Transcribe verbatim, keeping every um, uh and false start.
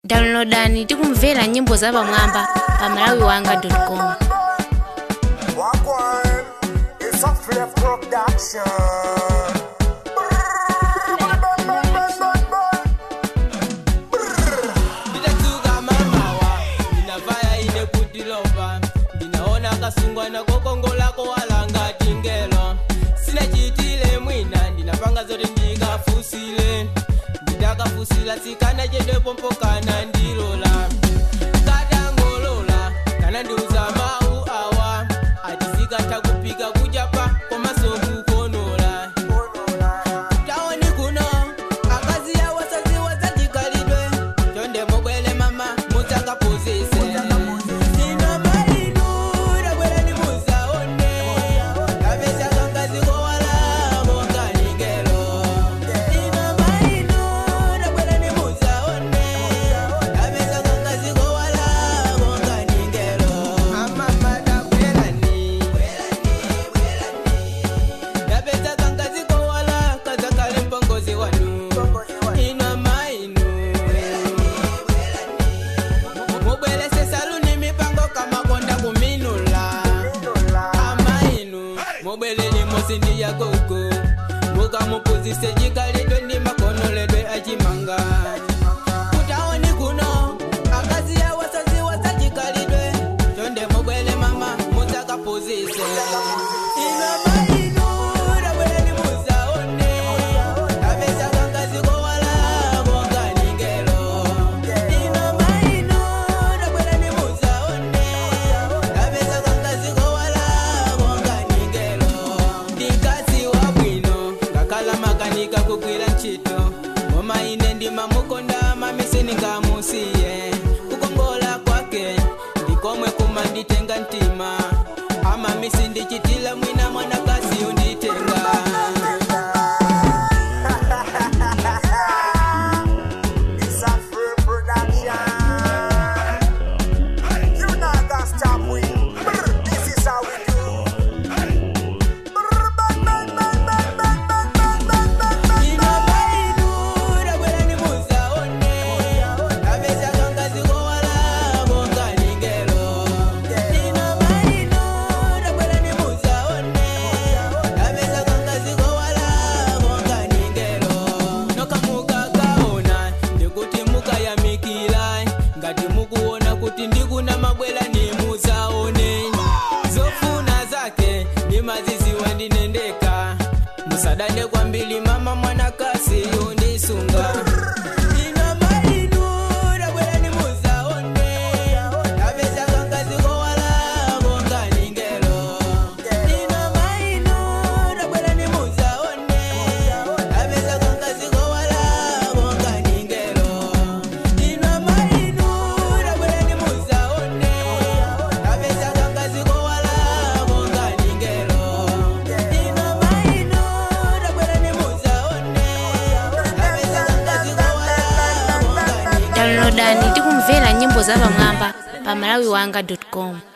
Downloadani tikumvera nyimbo za pamwamba pa malawi wanga dot com. Wagwan, it's a free production. Kasungwa na kokongola ko walanga tingelo sina chitile mwina ndinapanga zote ndikafusile ndidakafusila sikana jende pompokana ndilola kadangolola kana ndiuza mau awa atisika takupika kujapa kwa masoku konola taoni kuno akazi ya wasazi wazajikalidwe tonde mogwele mama mutaka pozese Sindi ya koko muka mupuzise jikalidwe ni makono ledwe ajimanga kutaoni kuno akazi ya wasazi wasajikalidwe tonde mogwele mama mutaka pozise kukwila nchito moma ine ndima mukonda mamisini ngamusiye kukongola kwake ndikomwe kumanditenga ntima ama misi ndichitila mwina mwana kasi unditenga It's a free production. You not gonna stop we. This is how we do. Ndikuna mabwela ni muzaone zofuna zake ni mazizi wandinendeka musadane kwa mbili mama mwana kasi unisunga Downloadani tikumvera nyimbo za pamwamba pa malawi wanga dot com.